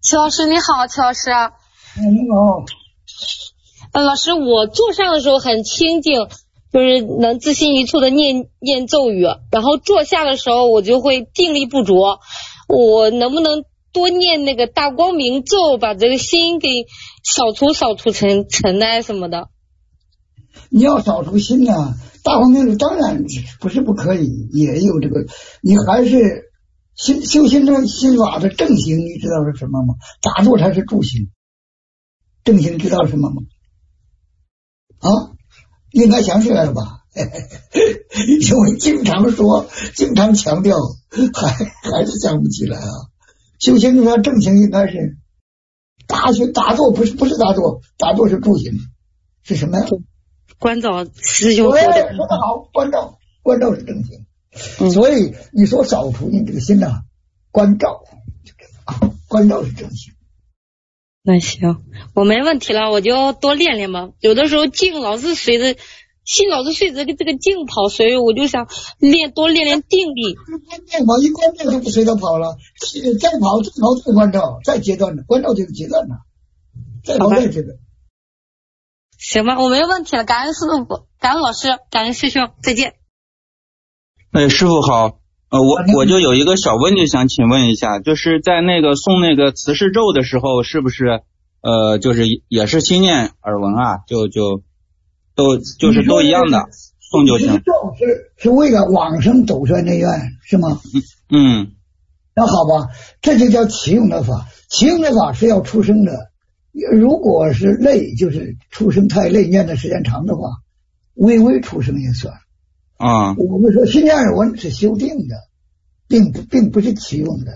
齐老师你好，齐老师。 你好。 老师，我坐上的时候很清静，就是能自心一处的念咒语，然后坐下的时候我就会定力不着。我能不能多念那个大光明咒，把这个心给扫除尘埃什么的？ 你要扫除心啊，大光明咒当然不是不可以，也有这个，你还是修心这心法的正行，你知道是什么吗？打坐才是助行，正行知道什么吗？啊，应该想起来了吧？因为经常说，经常强调，还是想不起来啊。修行的正行应该是打坐，不是打坐，打坐是助行，是什么呀？ 关照师兄说的。 说得好，关照是正行。所以你说扫除你这个心啊，关照是正行。 那行，我没问题了，我就多练练吧。有的时候心老是随着这个劲跑，所以我就想多练练定力。 一关照就不随他跑了，再跑再关照，再阶段的关照这个阶段呢，再跑再阶段。 行吧，我没问题了，感恩师傅，感恩老师，感恩师兄，再见。 师傅好。我就有一个小问题想请问一下，就是在那个诵那个慈氏咒的时候，是不是就是也是心念耳闻啊？就是都一样的诵就行。 慈氏咒是为了往生走出内院是吗？那好吧，这就叫启用的法。启用的法是要出生的，如果是累，就是出生太累，念的时间长的话，微微出生也算。我们说心念耳闻是修定的，并不是启用的。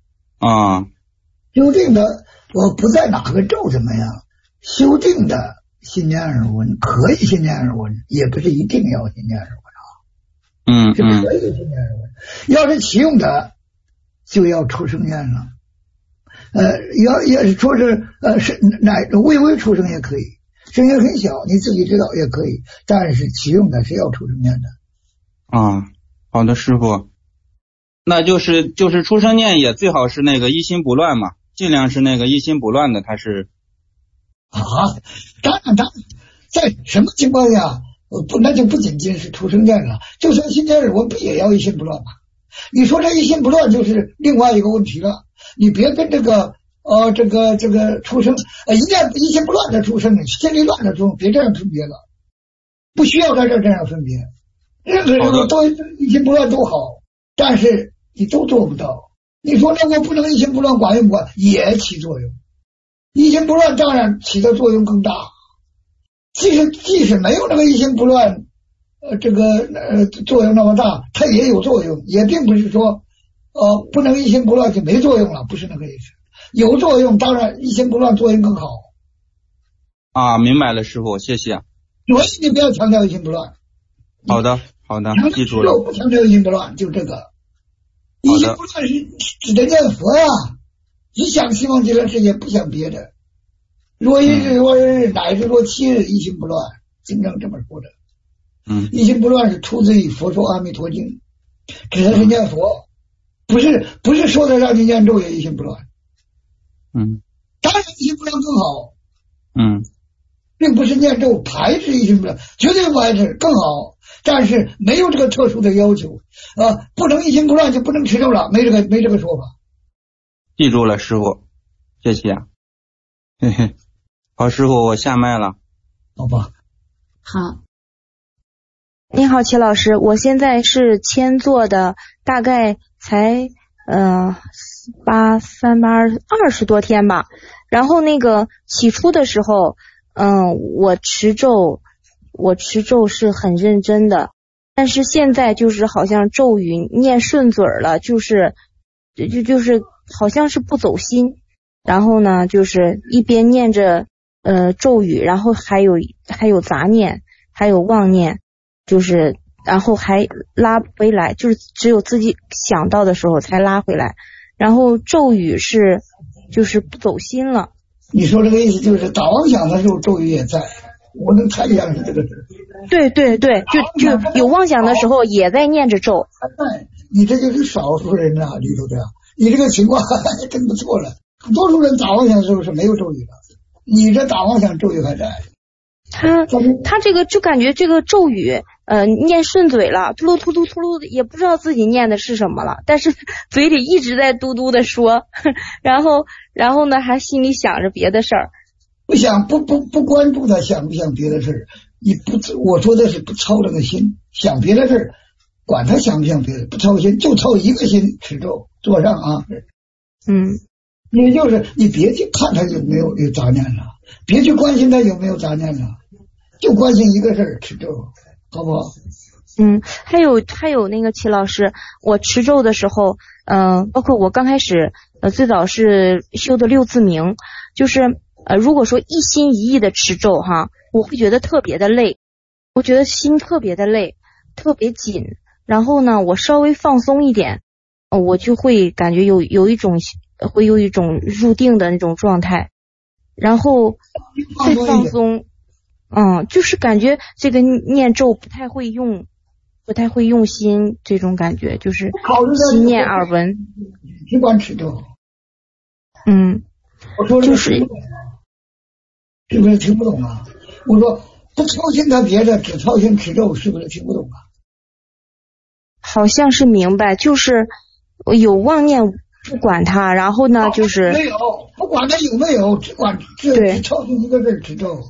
修定的我不在哪个咒怎么样，修定的心念耳闻可以心念耳闻，也不是一定要心念耳闻是可以心念耳闻。要是启用的就要出生念了。要是说是微微出生也可以，声音很小你自己知道也可以，但是启用的是要出生念的。 好的师傅，那就是出生念也最好是那个一心不乱嘛，尽量是那个一心不乱的，它是当然在什么情况下那就不仅仅是出生念了，就算心念耳闻也要一心不乱嘛。你说这一心不乱就是另外一个问题了，你别跟这个出生一心不乱的出生，心里乱的出生，别这样分别了，不需要在这样分别。任何人都一心不乱都好，但是你都做不到。你说那我不能一心不乱管用不管？也起作用。一心不乱当然起的作用更大。即使没有那个一心不乱作用那么大，它也有作用，也并不是说不能一心不乱就没作用了，不是那个意思。有作用，当然一心不乱作用更好。 明白了师傅，谢谢。 所以你不要强调一心不乱。 好的，记住了。 不强调一心不乱，就这个。一心不乱是指的念佛呀，只想西方极乐世界，不想别的。若一日若日乃至若7日一心不乱，经常这么说的。一心不乱是出自于《佛说阿弥陀经》，指的是念佛，不是说的让你念咒也一心不乱。当然一心不乱更好。并不是念咒排斥一心不乱，绝对不排斥更好，但是没有这个特殊的要求不能一心不乱就不能持咒了，没这个说法。 记住了师傅，谢谢。好师傅，我下麦了。 好吧。 好。你好齐老师，我现在是签做的，大概才20多天吧。然后那个起初的时候我持咒是很认真的，但是现在就是好像咒语念顺嘴了，就是好像是不走心，然后呢就是一边念着咒语，然后还有杂念，还有妄念，就是然后还拉回来，就是只有自己想到的时候才拉回来，然后咒语就是不走心了。 你说这个意思就是打妄想的时候咒语也在，我能猜想是这个事。 对，就有妄想的时候也在念着咒。 你这就是少数人里头的，你这个情况还真不错了。 多数人打妄想的时候是没有咒语的，你这打妄想咒语还在。 他这个就感觉这个咒语念顺嘴了，突噜突噜突噜的，也不知道自己念的是什么了，但是嘴里一直在嘟嘟的说，然后呢还心里想着别的事儿。 不关注他想不想别的事儿，我说的是不操这个心，想别的事儿，管他想不想别的，不操心，就操一个心持咒坐上啊。也就是你别去看他有没有杂念了，别去关心他有没有杂念了，就关心一个事儿，持咒，好不好？ 还有那个齐老师，我持咒的时候，包括我刚开始最早是修的六字明，就是如果说一心一意的持咒哈，我会觉得特别的累，我觉得心特别的累，特别紧，然后呢我稍微放松一点，我就会感觉有一种入定的那种状态，然后再放松，就是感觉这个念咒不太会用心，这种感觉就是心念耳闻， 只管持咒。我说就是是不是听不懂啊？我说不操心他别的，只操心持咒，是不是听不懂啊？ 好像是明白，就是有妄念不管他，然后呢就是没有，不管他有没有，只操心一个字持咒。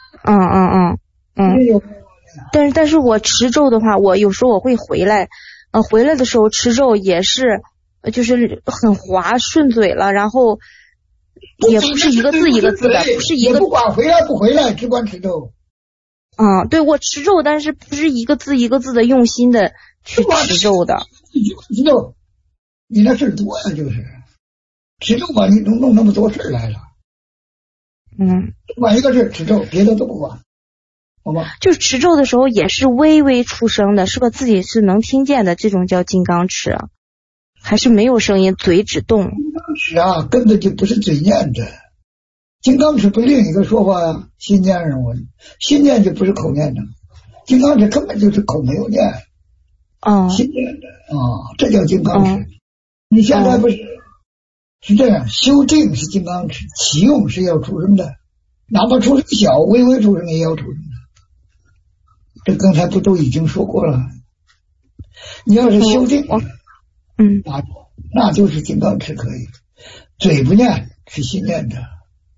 但是我持咒的话，我有时候我会回来的时候持咒也是就是很滑顺嘴了，然后也不是一个字一个字的，不是一个， 不管回来不回来，只管持咒。 对，我持咒，但是不是一个字一个字的用心的去持咒的。 持咒，你那事儿多呀，就是持咒吧，你弄那么多事儿来了。管一个事持咒，别的都不管，好吧？ 就是持咒的时候也是微微出声的，是吧？自己是能听见的，这种叫金刚持啊。还是没有声音，嘴只动。 金刚持啊，根本就不是嘴念的。金刚持不是另一个说法呀，心念耳闻，心念就不是口念的，金刚持根本就是口没有念，心念的这叫金刚持。你现在不是这样，修定是金刚持，启用是要出生的，哪怕出生小，微微出生也要出生的。这刚才不都已经说过了？你要是修定。那就是金刚持可以，嘴不念是心念的，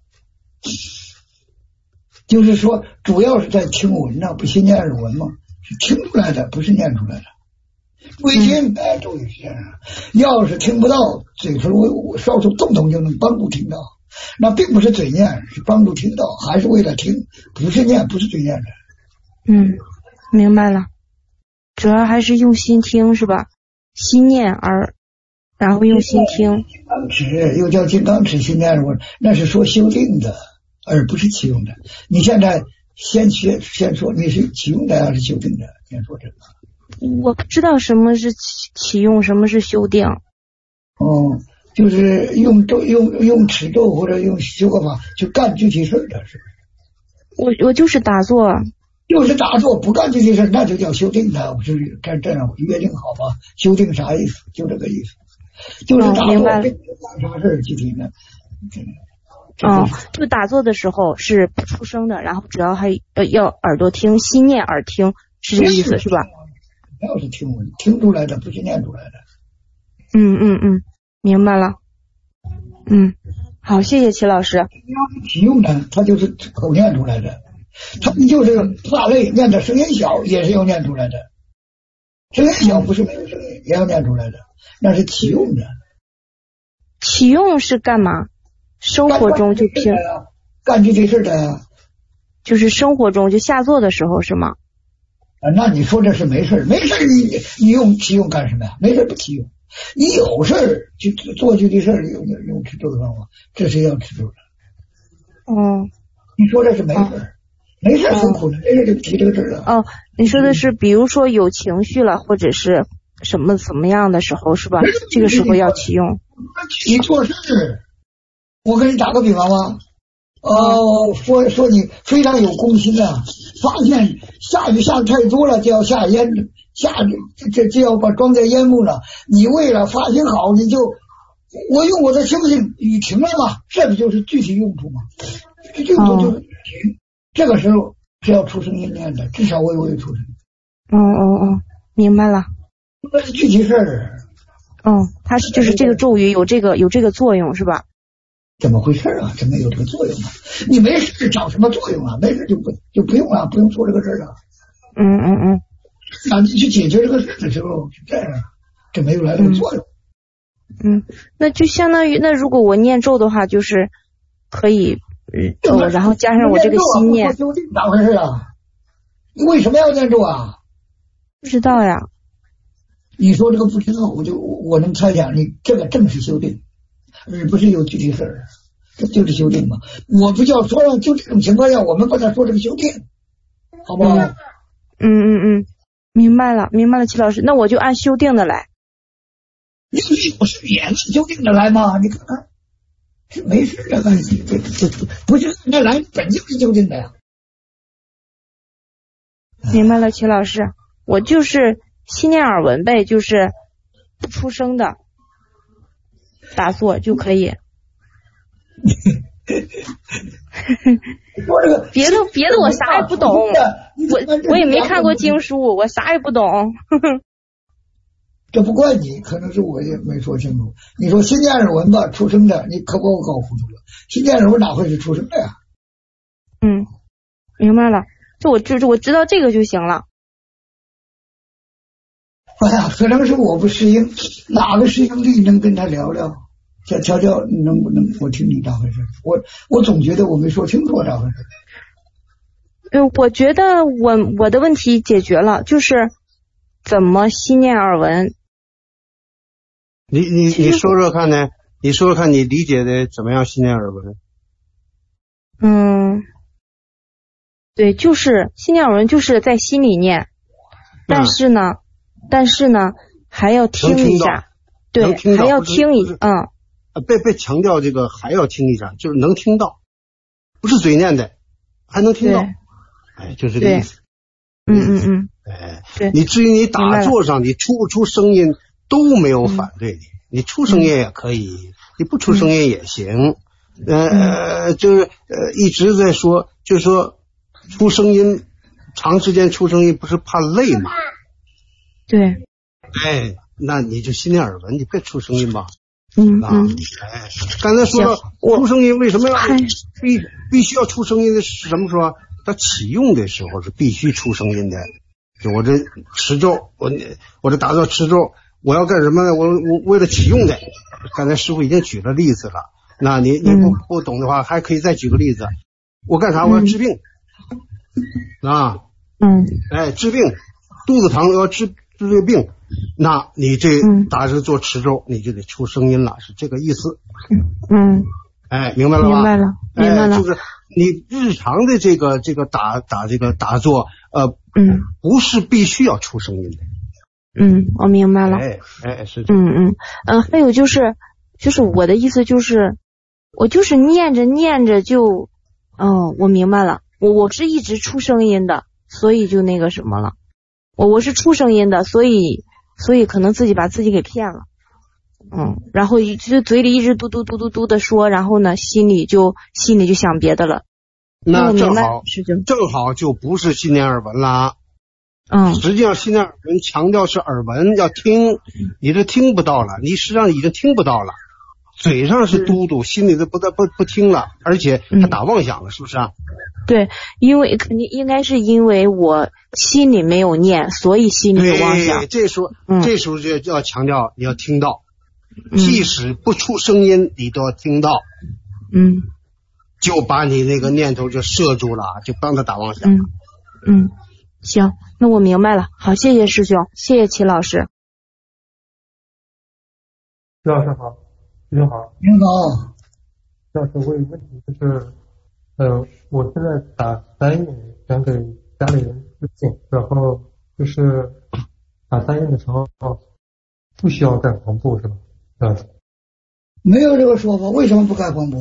就是说主要是在听闻不心念耳闻嘛，是听出来的，不是念出来的。微听咒语是这样，要是听不到，嘴唇稍稍动动就能帮助听到，那并不是嘴念，是帮助听到，还是为了听，不是念，不是嘴念的。 明白了，主要还是用心听是吧？心念然后用心听。 金刚持又叫金刚持心念耳闻，那是说修定的，而不是启用的。你现在先说你是启用的还是修定的？先说这个。 我不知道什么是启用，什么是修定。 就是用持咒或者用修个法去干具体事的，是不是？我就是打坐。 就是打坐不干这些事，那就叫修定的。我就这样约定好吧？修定啥意思？就这个意思，就是打坐干啥事具体的。 就打坐的时候是不出声的，然后只要还要耳朵听，心念耳听，是这个意思是吧？ 要是听闻听出来的，不是念出来的。 明白了。好，谢谢齐老师。 启用的，他就是口念出来的。你就是怕累，念的声音小也是要念出来的，声音小不是没有声音，也要念出来的，那是启用的。 启用是干嘛？生活中就听干这些事的呀， 就是生活中就下坐的时候是吗？ 那你说这是没事，你用启用干什么呀？没事不启用，你有事就做具体事用持咒的方法，这是要持咒的。你说这是没事。没事很苦的，没事就提这个事了。 你说的是比如说有情绪了，或者是什么怎么样的时候是吧？这个时候要启用。 你做事，我给你打个比方吧。说你非常有公心啊，发现下雨下的太多了，就要下就要把庄稼淹没了。你为了发心好，你就我用我的修行雨停了嘛，这个就是具体用途嘛，用途就是雨停，这个时候是要出声音念的，至少微微出声。 明白了。 那是具体事儿。 它是就是这个咒语有这个作用是吧？ 怎么回事啊？怎么有这个作用啊？你没事找什么作用啊？没事就不用了，不用说这个事了。那你去解决这个事的时候是这样，这没有来这个作用。 那就相当于，那如果我念咒的话，就是可以然后加上我这个心念。 咋回事啊？你为什么要念咒啊？ 不知道呀。 你说这个不知道，我能猜想你这个正是修订，而不是有具体事儿，这就是修订嘛。我不叫说了，就这种情况下，我们把它说这个修订，好不好？ 明白了，齐老师，那我就按修订的来。 你有事也按修订的来嘛？你看看，是没事的，这不是按来，本就是修订的呀。 明白了，齐老师，我就是心念耳闻呗，就是不出声的打坐就可以。别的我啥也不懂，我也没看过经书，我啥也不懂。 这不怪你，可能是我也没说清楚。你说心念耳闻吧，出生的，你可把我搞糊涂了。心念耳闻哪会是出生的呀？ 明白了，我知道这个就行了。 哎呀，可能是我不适应，哪个适应力能跟他聊聊？瞧瞧能不能我听你咋回事？我总觉得我没说清楚咋回事。 我觉得我的问题解决了，就是怎么心念耳闻。 你说说看呢？你说说看你理解的怎么样心念耳闻？ 对，就是心念耳闻，就是在心里念，但是呢还要听一下，对，还要听一别强调这个还要听一下，就是能听到，不是嘴念的，还能听到，就这个意思。对，你至于你打坐上你出不出声音都没有反对你，你出声音也可以，你不出声音也行。就是一直在说，就是说出声音，长时间出声音不是怕累吗？ 对。 那你就心念耳闻，你别出声音吧。刚才说了出声音为什么要必须要出声音的是什么时候？它启用的时候是必须出声音的。就我这持咒，我这打坐持咒，我要干什么呢？我为了启用的。刚才师父已经举了例子了，那你不懂的话，还可以再举个例子。我干啥？我要治病治病，肚子疼要治这个病。那你这打着做持咒，你就得出声音了，是这个意思。明白了吧？明白了。就是你日常的这个打坐，不是必须要出声音的。 我明白了。 是这样。 还有就是我的意思就是，我就是念着就，我明白了。我是一直出声音的，所以就那个什么了。我是出声音的，所以可能自己把自己给骗了，然后就嘴里一直嘟嘟嘟嘟嘟的说，然后呢心里就想别的了。 那正好就不是心念耳闻了。实际上心念耳闻强调是耳闻，要听，你这听不到了，你实际上已经听不到了，嘴上是嘟嘟，心里都不听了，而且还打妄想了，是不是啊？ 对，因为肯定应该是因为我心里没有念，所以心里有妄想。 对，这时候就要强调你要听到，即使不出声音，你都要听到。就把你那个念头就摄住了，就帮他打妄想。 行，那我明白了。好，谢谢师兄，谢谢齐老师。 徐老师好，师兄好。 您好。 徐老师，我有问题，就是我现在打3印，想给家里人助兴，然后就是打3印的时候不需要盖黄布是吧？ 没有这个说法，为什么不盖黄布？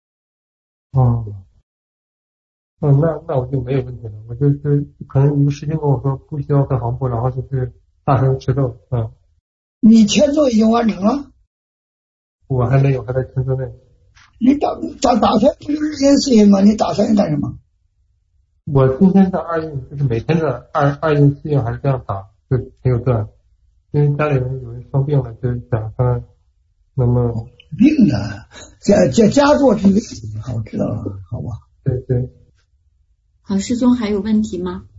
那我就没有问题了。我就是可能一个师兄跟我说不需要盖黄布，然后就去大声持咒。 你签咒已经完成了？ 我还没有，还在村子内。 你打算不是日阴4阴吗？你打算干什么？ 我今天的2阴就是每天的二阴4阴还是这样打，就挺有断。因为家里人有人生病了，就想看能不能病了，家做这个好知道了，好吧？ 对。 好，师兄还有问题吗？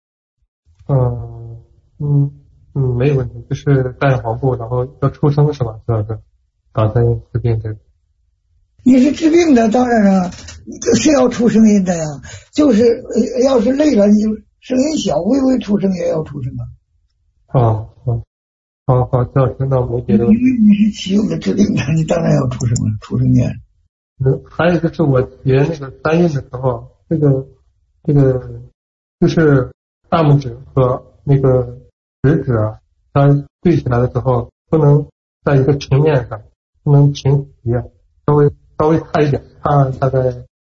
没有问题，就是带黄布，然后要出生是吧？主要是打3阴治病这个。 你是治病的，当然了，是要出声音的呀。就是要是累了，你就声音小，微微出声也要出声啊。 好，这样那我觉得。 因为你是启用的治病的，你当然要出声了，出声念。 还有就是我学那个3阴的时候，这个就是大拇指和那个食指啊，它对起来的时候不能在一个平面上，不能平齐，稍微差一点，差大概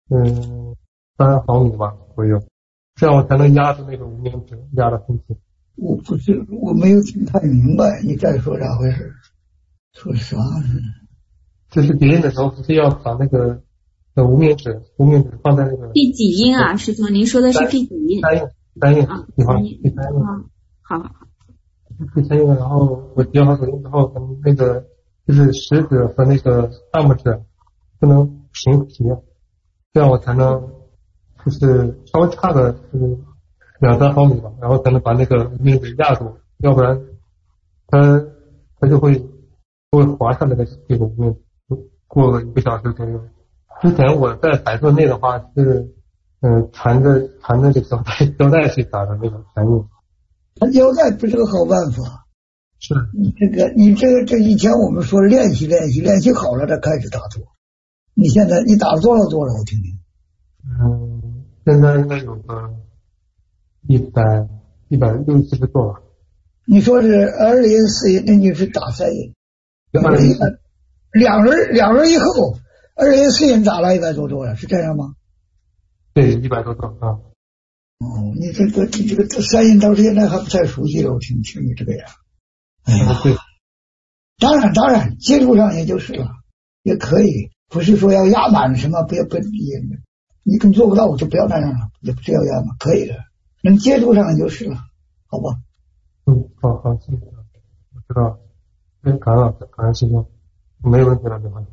3毫米吧左右，这样我才能压住那个无名指，压得很紧。 我没有听太明白，你再说咋回事？说啥呢？ 就是鼻音的时候，不是要把那个无名指放在那个第几音啊？师兄，您说的是第几音 ？3音啊 ，3音。 好。 第3音，然后我学好手音之后，那个就是食指和那个大拇指不能平齐，这样我才能就是稍微差个2-3毫米吧，然后才能把那个无名指压住，要不然它就会滑下来的这个无名指。过了1个小时左右。之前我在摆设内的话是缠着这个胶带去打的那个缠印。 缠胶带不是个好办法。 是。 你这以前我们说练习好了再开始打坐。你现在你打了多少坐了？我听听。 现在应该有个160坐吧。你说是2阴4阴，那你是打3阴。两轮以后2阴4阴打了100多座了，是这样吗？ 对，100多座啊。 你这个3阴到现在还不太熟悉了，我听你这个样。哎呀， 对。 当然接触上也就是了，也可以，不是说要压满什么，不你跟做不到就不要那样了，也不是要压满，可以的，能接触上就是了，好吧？ 好，谢谢，我知道，感恩老师，感恩师兄，没有问题了，没问题。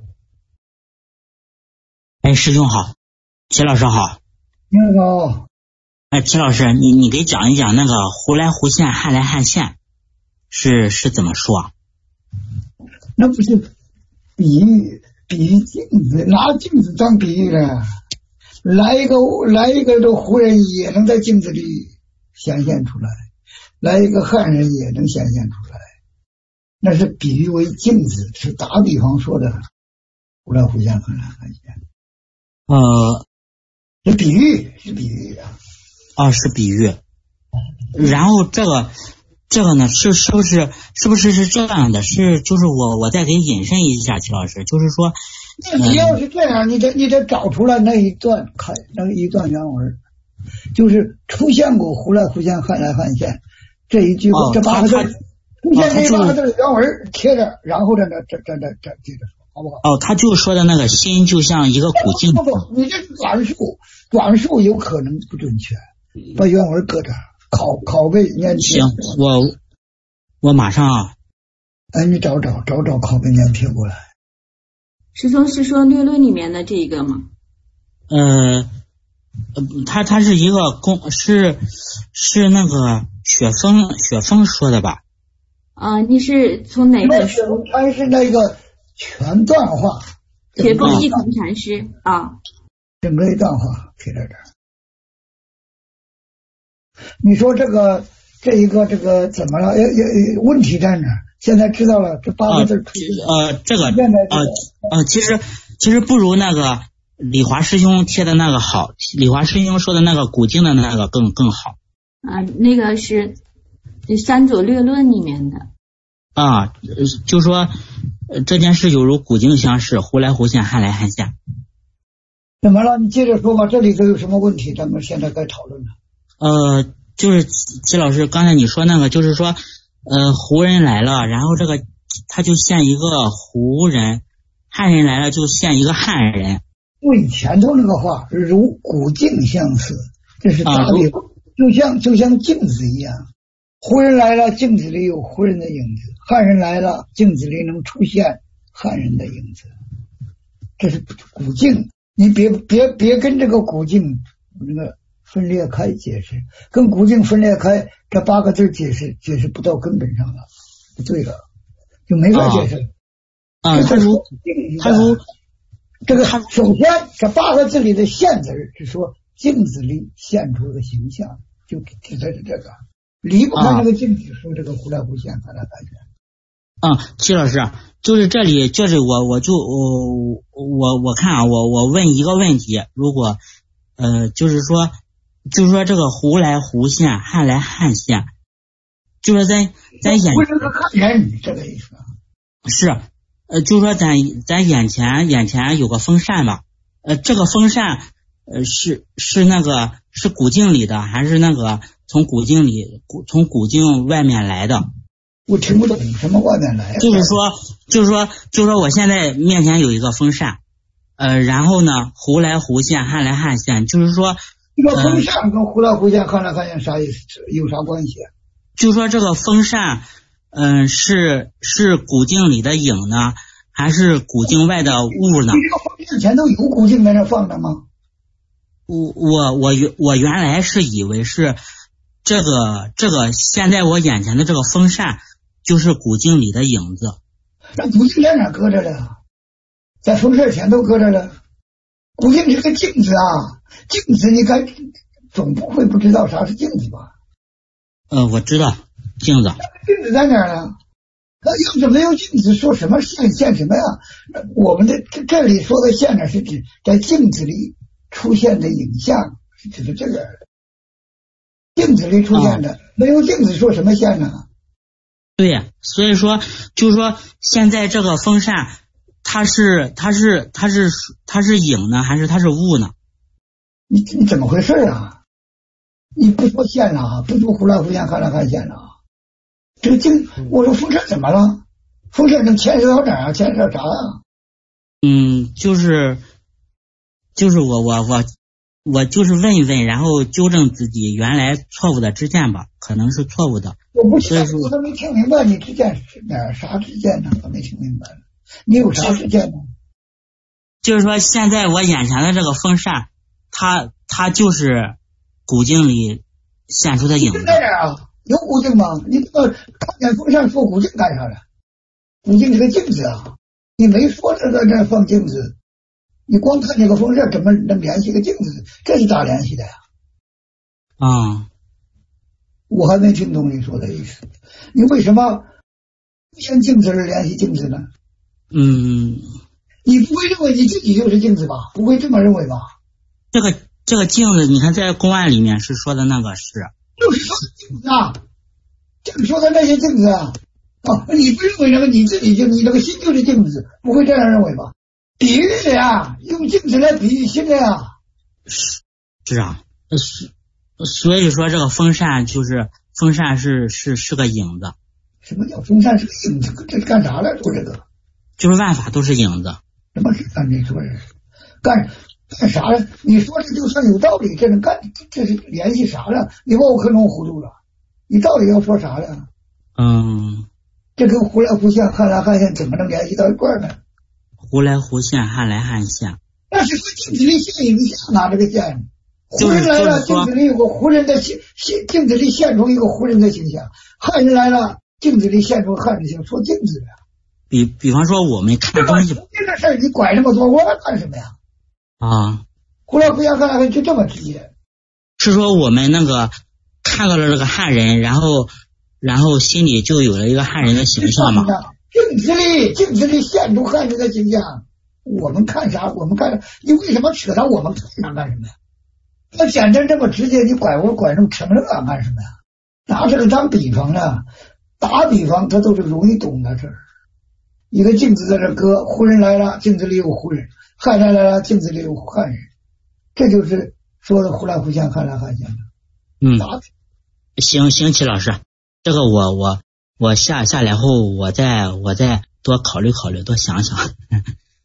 师兄好，齐老师好。 你好。 齐老师，你给讲一讲那个忽来忽现，撼来撼现，是怎么说？ 那不是比喻镜子，拿镜子当比喻了。来一个这胡人也能在镜子里显现出来，来一个汉人也能显现出来，那是比喻为镜子，是打比方说的，忽来忽现，撼来撼现。是比喻啊。 是比喻。然后这个呢，是不是这样的？就是我再给引申一下，齐老师，就是说， 你要是这样，你得找出来那一段原文，就是出现过忽来忽现，撼来撼现这一句，这8个字，出现这8个字原文贴着，然后这接着说，好不好？ 他就说的那个心就像一个古镜。 不，你这是转述有可能不准确，把原文搁这儿。拷贝粘贴。 行，我马上啊。 你找拷贝粘贴过来。 师兄是说略论里面的这个吗？ 他是一个是那个雪峰说的吧？ 你是从哪本书？ 他是那个全段话。 雪峰一同禅师啊。 整个一段话贴在这儿。你说这一个怎么了？问题在哪？现在知道了，这8个字出现。 这个其实不如那个李华师兄贴的那个好，李华师兄说的那个古经的那个更好。 那个是三左略论里面的。 就说这件事有如古经相似，忽来忽现，撼来撼现。 怎么了？你接着说吧，这里头有什么问题？咱们现在该讨论了。 就是齐老师刚才你说那个，就是说胡人来了，然后这个他就现一个胡人， 汉人来了就现一个汉人。 对，前头那个话如古镜相似，这是大理，就像镜子一样，胡人来了，镜子里有胡人的影子；汉人来了，镜子里能出现汉人的影子。这是古镜，你别跟这个古镜那个分裂开解释，跟古镜分裂开，这8个字解释不到根本上了，不对了，就没法解释了。 他如这个首先这8个字里的现字是说镜子里现出的形象，就指的是这个，离不开那个镜子说这个胡来胡现看来看去。 齐老师，就是这里就是我看啊，我问一个问题，如果就是说这个胡来胡现，汉来汉现，就是咱眼不是个汉人这个意思是。就说咱眼前有个风扇吧，这个风扇是那个是古镜里的，还是那个从古镜外面来的？ 我听不懂什么外面来的。 就是说我现在面前有一个风扇，然后呢胡来胡现，汉来汉现，就是说这个风扇跟胡来胡现，汉来汉现啥意思？有啥关系？ 就说这个风扇。是古镜里的影呢，还是古镜外的物呢？ 你这个风扇前头有古镜在那放着吗？ 我原来是以为是这个现在我眼前的这个风扇就是古镜里的影子。 那古镜在哪搁着了？在风扇前头搁着了。古镜是个镜子啊，镜子你该总不会不知道啥是镜子吧？ 我知道。镜子在哪儿呢？要是没有镜子，说什么现什么呀？我们的这里说的现呢，是指在镜子里出现的影像，是指的这个镜子里出现的。没有镜子说什么现呢？ 对呀，所以说就是说现在这个风扇，它是影呢，还是它是物呢？ 你怎么回事啊？你不说现了，不说胡来胡现，汉来汉现了。这个镜，我说风扇怎么了？风扇能牵涉到哪儿啊？牵涉到啥啊？ 就是我就是问一问，然后纠正自己原来错误的知见吧，可能是错误的。 我不知道，我都没听明白你知见是哪儿啥知见呢？我没听明白了，你有啥知见呢？ 就是说现在我眼前的这个风扇，它就是古镜里现出的影子。 在哪儿啊？有古镜吗？你这个看见风扇说古镜干啥了？古镜是个镜子啊，你没说这个这放镜子，你光看这个风扇怎么能联系个镜子？这是咋联系的呀？我还没听懂你说的意思。你为什么用镜子而联系镜子呢？你不会认为你自己就是镜子吧？不会这么认为吧？ 这个镜子，你看在公案里面是说的那个是。 就是说镜子啊，就是说的那些镜子啊，你不认为那个你自己就你那个心就是镜子，不会这样认为吧？比喻的呀，用镜子来比喻心的呀。 是啊，所以说这个风扇是个影子。 什么叫风扇是个影子？这是干啥来说这个？ 就是万法都是影子。 什么是干？你说是干啥了？你说这就算有道理，这能干？这是联系啥了？你把我可弄糊涂了。你到底要说啥了？这跟胡来胡现、汉来汉现怎么能联系到一块儿呢？ 胡来胡现，汉来汉现， 那是说镜子里现影像啊，这个现。胡人来了，镜子里有个胡人的镜子里现出一个胡人的形象；汉人来了，镜子里现出汉人形象。说镜子的。 比方说我们看东西， 这个事儿你拐那么多，我干什么呀？胡来胡现，汉来汉就这么直接。 是说我们那个看到了这个汉人，然后心里就有了一个汉人的形象嘛？ 镜子里现出汉人的形象，我们看啥？我们看你为什么扯到我们看啥干什么呀？那简单这么直接，你拐那么扯那干什么呀？拿这个当比方呢？打比方，它都是容易懂的事儿。一个镜子在这搁，胡人来了，镜子里有胡人；汉人来了，镜子里有汉人。这就是说的胡来胡现，汉来汉现的。 行，齐老师，这个我下来后，我再多考虑考虑，多想想。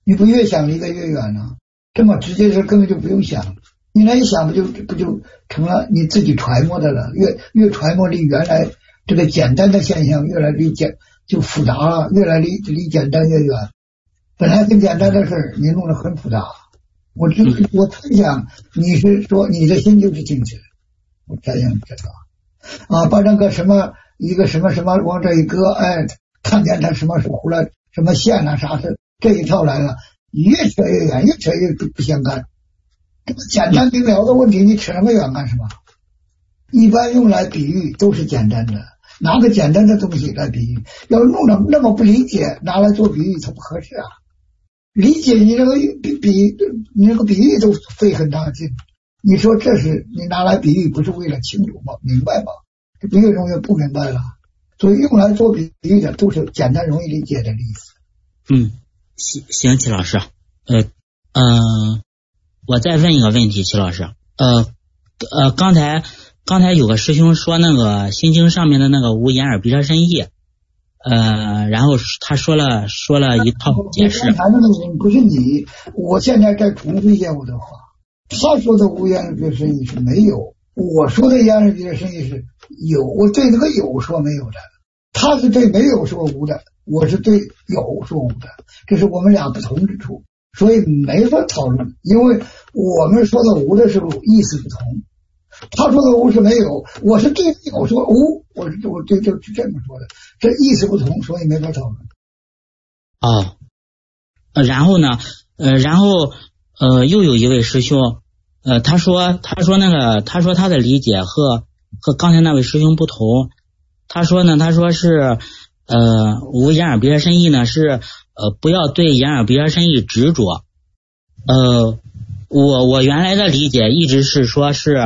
你不越想离得越远呢？这么直接的事根本就不用想，你那一想不就成了你自己揣摩的了？越揣摩离原来这个简单的现象越来离就复杂了，越来离简单越远。本来很简单的事你弄得很复杂。我猜想你是说你的心就是静止，我猜想这个把那个什么一个什么往这一搁，看见他什么糊了什么线啊啥事，这一套来了，越扯越远，越扯越不相干。这么简单明了的问题，你扯那么远干什么？一般用来比喻都是简单的，拿个简单的东西来比喻，要弄得那么不理解，拿来做比喻它不合适啊。理解你那个比喻都费很大劲，你说这是你拿来比喻不是为了清楚吗？明白吗？这比喻中越不明白了，所以用来做比喻的都是简单容易理解的例子。 行，齐老师，我再问一个问题，齐老师，刚才有个师兄说那个心经上面的那个无眼耳鼻舌身意，然后他说了一套解释。 刚才那个人不是你，我现在再重复一下我的话。他说的无眼耳鼻舌身意是没有，我说的眼耳鼻舌身意是有。我对那个有说没有的，他是对没有说无的，我是对有说无的，这是我们俩不同之处，所以没法讨论。因为我们说的无的时候意思不同，他说的无是没有，我是对有说无，我就是这么说的，这意思不同，所以没法讨论。 然后呢，又有一位师兄，他说他的理解和刚才那位师兄不同。他说是无眼耳鼻舌身意呢是不要对眼耳鼻舌身意执着。我原来的理解一直是说是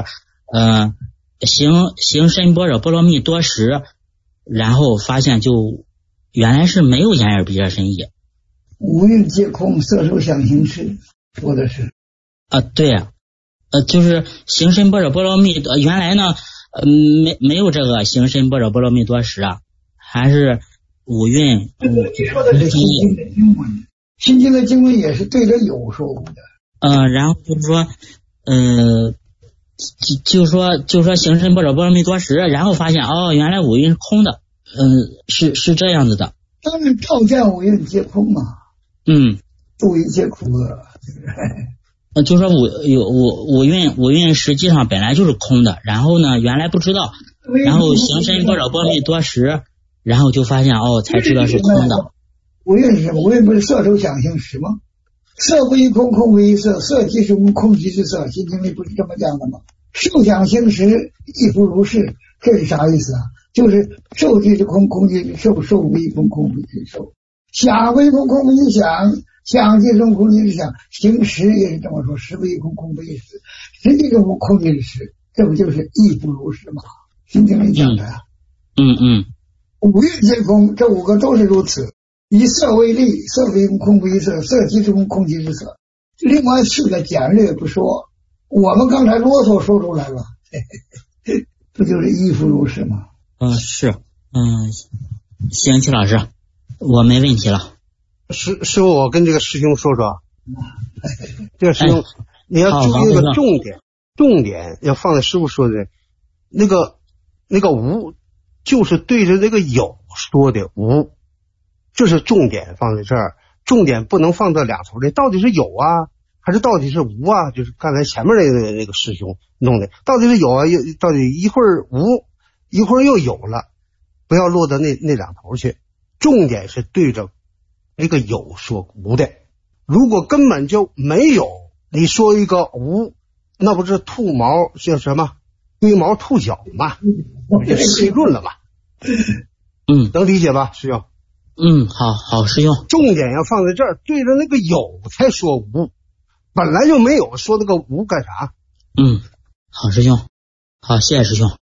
行深般若波罗蜜多时，然后发现就原来是没有眼耳鼻舌身意。 五蕴皆空，色受想行识，说的是对呀，就是行深般若波罗蜜原来呢没有这个行深般若波罗蜜多时啊，还是五蕴。 你说的是心经的经文，心经的经文也是对着有说无的。 然后就是说就说行深般若波罗蜜多时，然后发现原来五蕴是空的，是这样子的。 当然照见五蕴皆空嘛。度一切苦厄。 就说五蕴实际上本来就是空的，然后呢原来不知道，然后行深般若波罗蜜多时，然后就发现才知道是空的。 五蕴是什么？五蕴不是色受想行识吗？色不异空，空不异色，色即是空，空即是色。心经里不是这么讲的吗？受想行识亦复如是，这是啥意思啊？就是受即是空，空即是受，受不异空，空不即是受。想为空，空不即想，想即是空即是想。行识也是这么说，识不异空，空不异识，实即是空，空即是识，这不就是亦复如是吗？心经里讲的。五蕴皆空，这五个都是如此。以色为例，色不异空，空不异色，色即是空，空即是色。另外四个简略不说，我们刚才啰嗦说出来了，不就是亦复如是吗？ 是。行，齐老师，我没问题了。 师傅，我跟这个师兄说说，这个师兄，你要注意一个重点要放在师傅说的那个无，就是对着这个有说的无，这是重点放在这儿，重点不能放在俩头里，到底是有啊还是到底是无啊？就是刚才前面那个师兄弄的，到底是有啊，到底一会儿无一会儿又有了，不要落到那两头去，重点是对着那个有说无的。如果根本就没有，你说一个无，那不是兔毛叫什么龟毛兔脚嘛，就悖论了嘛。能理解吧，师兄？ 好，师兄。 重点要放在这儿，对着那个有才说无，本来就没有，说那个无干啥？ 好，师兄。好，谢谢师兄。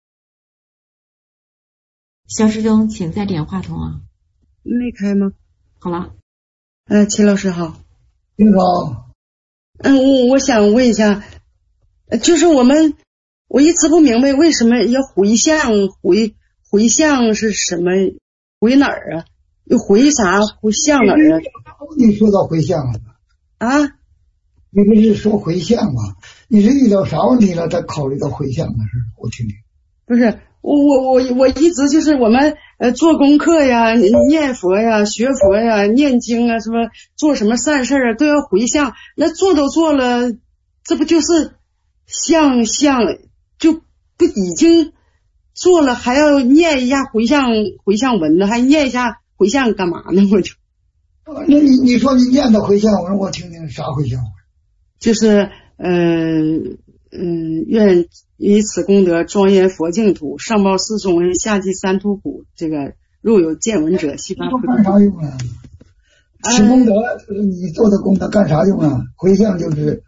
肖师兄，请再点话筒啊。 没开吗？ 好了。 齐老师好。 你好。 我想问一下，就是我一直不明白为什么要回向，回向是什么？回哪儿啊？又回啥？回向哪儿啊？ 你说到回向了， 啊？ 你不是说回向吗？你是遇到啥问题了才考虑到回向的事？我听听。 不是，我一直就是我们做功课呀、念佛呀、学佛呀、念经啊，什么做什么善事啊都要回向。那做都做了，这不就是向就不已经做了，还要念一下回向文呢？还念一下回向干嘛呢？我就。 那你说你念的回向文，我听听啥回向文？就是愿以此功德庄严佛净土，上报四重恩，下济三途苦。这个若有见闻者，悉发菩提。 干啥用啊？此功德就是你做的功德干啥用啊？回向就是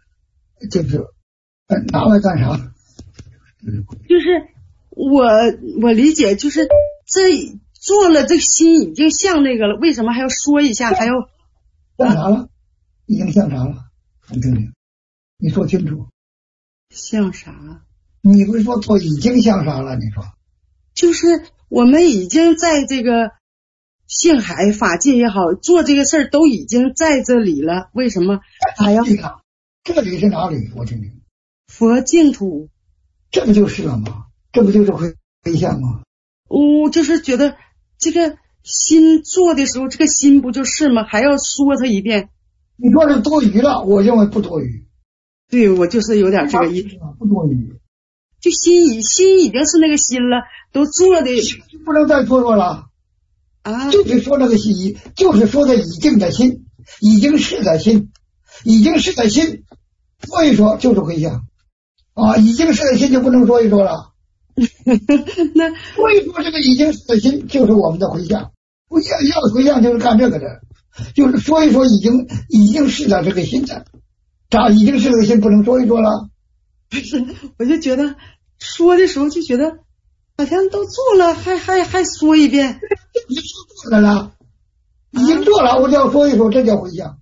拿来干啥？ 就是我理解，就是这做了，这心已经向那个了，为什么还要说一下？还要向啥了？已经向啥了？我听听，你说清楚。 向啥？ 你不是说做已经向啥了？你说， 就是我们已经在这个性海法界也好，做这个事儿都已经在这里了，为什么还要？ 这里是哪里？我听听。 佛净土。 这不就是了吗？这不就是回向吗？ 我就是觉得这个心做的时候，这个心不就是吗？还要说它一遍。 你说是多余了，我认为不多余。 对，我就是有点这个意思， 不多余。 就心已经是那个心了，都做的就不能再说了啊！ 就是说那个心，就是说的已经的心，已经是的心，已经是的心，说一说就是回向啊！已经是的心就不能说一说了。 那说一说这个已经是的心就是我们的回向，要回向就是干这个的，就是说一说已经是的这个心的。咋已经是个心不能说一说了？ 不是，我就觉得说的时候就觉得好像都做了，还说一遍， 你做了，已经做了，我就要说一说，这叫回向。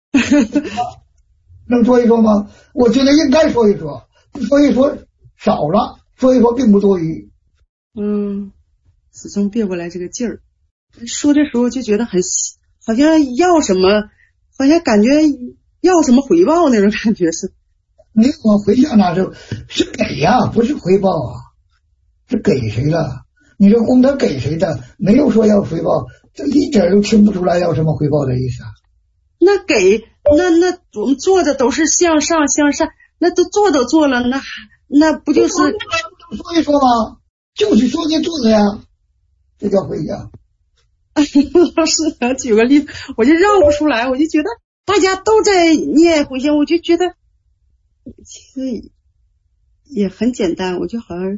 能说一说吗？我觉得应该说一说，说一说少了，说一说并不多余。 始终别过来这个劲儿。说的时候就觉得好像要什么，好像感觉要什么回报那种感觉是。 没有啊，回向那是给呀，不是回报啊，是给谁了？你这功德给谁的？没有说要回报，这一点都听不出来要什么回报的意思啊。 那给那我们做的都是向上，那都做了，那不就是说一说吗？就是说你做的呀，这叫回向。 老师举个例子，我就绕不出来，我就觉得大家都在念回向，我就觉得其实也很简单，我就好像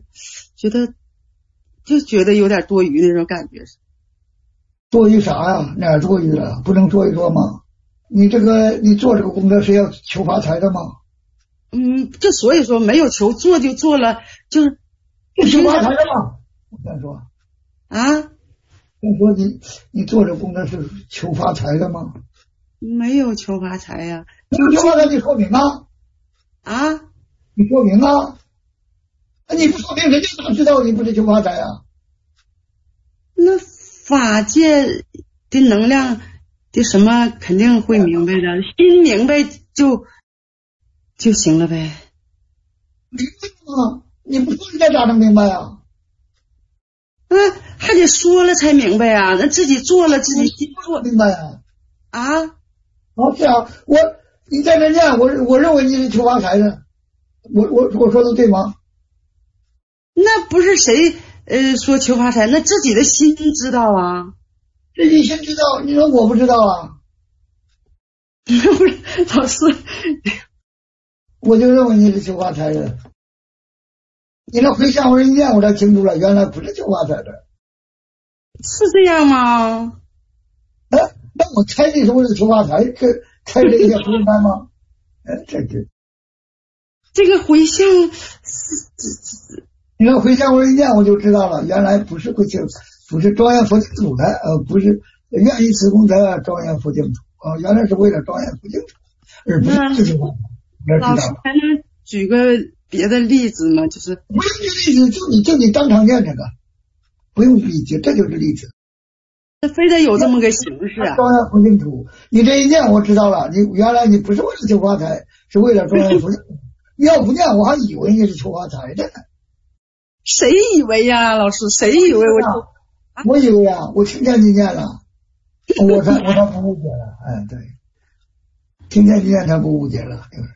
觉得有点多余那种感觉。 多余啥呀？哪儿多余了？不能说一说吗？你做这个功德是要求发财的吗？ 就所以说没有求，做就做了，就是求发财的吗？我先说啊。 先说你做这功德是求发财的吗？ 没有求发财呀。 求发财你说明啊？ 啊？ 你说明啊？你不说明人家哪知道你不是求发财啊？ 那法界的能量的什么肯定会明白的，心明白就行了呗。 明白吗？你不说人家咋能明白啊？ 还得说了才明白啊，那自己做了自己做明白啊？ 啊？ 是啊，你在这念，我认为你是求发财的，我说的对吗？ 那不是谁说求发财，那自己的心知道啊。 自己心知道，你说我不知道啊？ 不是老师， 我就认为你是求发财的。你那回向我一念，我才清楚了，原来不是求发财的。 是这样吗？ 那我猜你是为了求发财，猜这个叫不应该吗？这个回向你那回向我一念，我就知道了，原来不是不是庄严佛净土的，不是愿以此功德庄严佛净土啊，原来是为了庄严佛净土，而不是这句话。 老师还能举个别的例子吗？就是不用举例子，就你当场念这个，不用比喻，这就是例子。 他非得有这么个形式啊。 庄严福净土，你这一念我知道了，你原来你不是为了求发财，是为了庄严福净土。你要不念，我还以为你是求发财的呢。 谁以为呀，老师？谁以为我以为啊，我听见你念了，我才不误解了。哎，对，听见你念才不误解了，就是。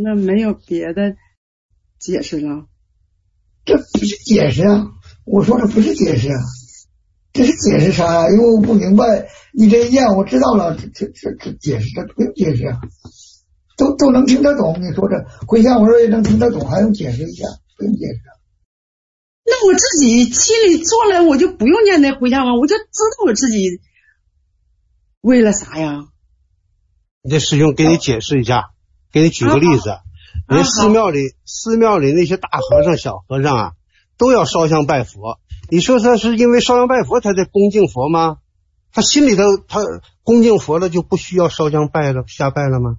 那没有别的解释了。 这不是解释啊！我说的不是解释啊，这是解释啥呀？因为我不明白，你这一念我知道了，这解释，这不用解释啊，都能听得懂。你说这回向我说也能听得懂，还用解释一下？不用解释。 那我自己心里做了，我就不用念那回向文，我就知道我自己为了啥呀？ 你这师兄给你解释一下，给你举个例子。人寺庙里那些大和尚小和尚啊，都要烧香拜佛。你说他是因为烧香拜佛他在恭敬佛吗？他心里头他恭敬佛了，就不需要烧香拜了下拜了吗？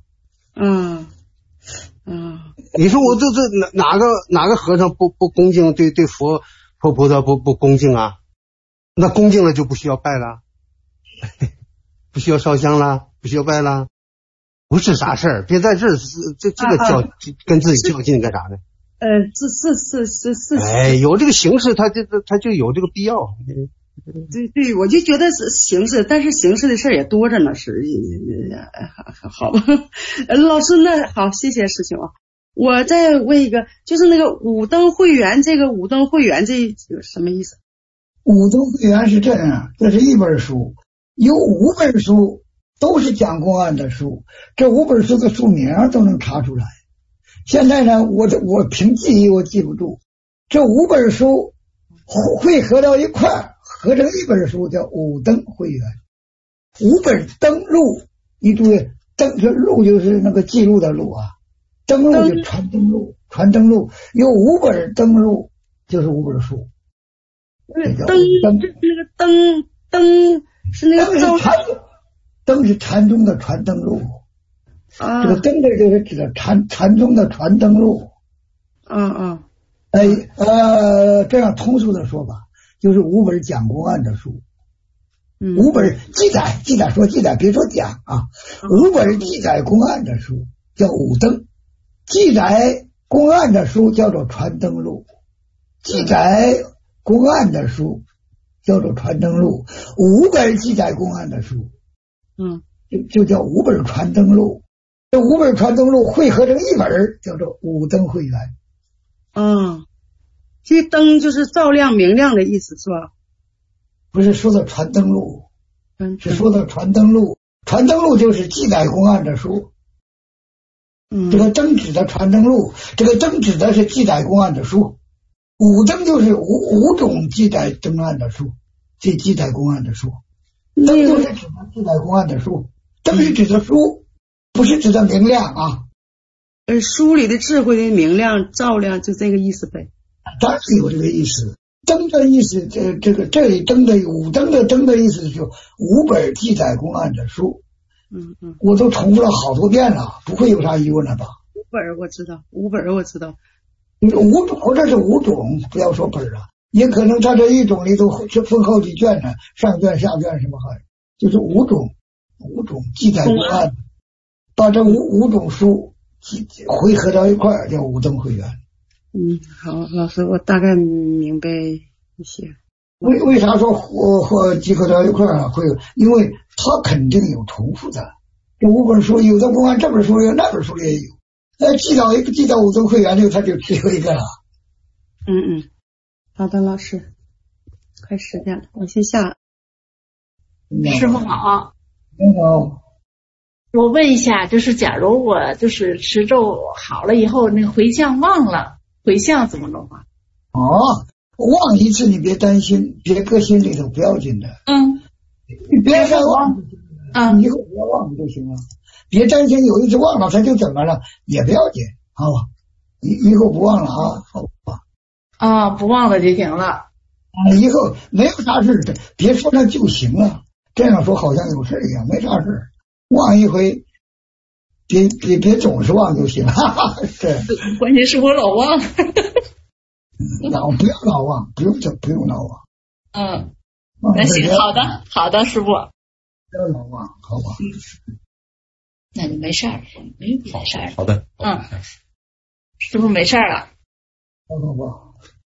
你说我这哪个和尚不恭敬，对佛菩萨不恭敬啊？那恭敬了就不需要拜了，不需要烧香了，不需要拜了。不是啥事儿，别在这个跟自己较劲干啥呢？ 是。 哎，有这个形式，他就有这个必要。 对，我就觉得是形式，但是形式的事儿也多着呢，是好吧？老师，那好，谢谢师兄啊。我再问一个，就是那个五灯会员，这个五灯会员这什么意思？ 五灯会员是这样，这是一本书，有5本书。都是讲公案的书，这5本书的书名都能查出来。现在呢，我凭记忆我记不住，这5本书汇合到一块，合成一本书叫五灯会员。5本登录，你注意，录就是那个记录的录啊，登录就传登录，有5本登录就是5本书。 那个灯是那个灯是禅宗的传灯录，这个灯的就是指的禅宗的传灯录。这样通俗的说法，就是5本讲公案的书，5本记载，别说讲啊，5本记载公案的书叫五灯，记载公案的书叫做传灯录，记载公案的书叫做传灯录，5本记载公案的书。就叫5本传灯录，这5本传灯录汇合成一本，叫做五灯会员。 这灯就是照亮明亮的意思是吧？ 不是说的传灯录，是说的传灯录。传灯录就是记载公案的书。这个灯指的传灯录，这个灯指的是记载公案的书。五灯就是五种记载公案的书，记载公案的书。灯就是指的记载公案的书，灯是指的书，不是指的明亮啊。 书里的智慧的明亮照亮，就这个意思呗。 当然有这个意思。灯的意思，这里灯的五灯的灯的意思就5本记载公案的书。我都重复了好多遍了，不会有啥疑问了吧 ？5本我知道，5本我知道。 5种或者是5种，不要说本了。也可能他这一种里头是分好几卷呢，上卷下卷什么哈，就是5种记载公案，把这五种书汇合到一块叫五灯会员。 好，老师，我大概明白一些。 为啥说或集合到一块啊？会，因为它肯定有重复的。这5本书有的公案这本书有，那本书也有。记到五灯会员里，它就只有一个了。 好的，老师，快时间了，我先下了。 师傅好。 你好。 我问一下，就是假如我就是持咒好了以后，那个回向忘了，回向怎么弄啊？ 忘一次你别担心，别搁心里头，不要紧的。你别再忘，你以后不要忘就行了。别担心有一次忘了他就怎么了，也不要紧，好吧？以后不忘了啊，好吧？ 不忘了就行了。 以后没有啥事，别说那就行了。这样说好像有事一样，没啥事，忘一回，别总是忘就行了。是， 关键是我老忘。 不要老忘，不用老忘。 那行，好的，师傅。 好吧。 那你没事儿，没事儿。 好的。 师傅没事儿了。 好吧。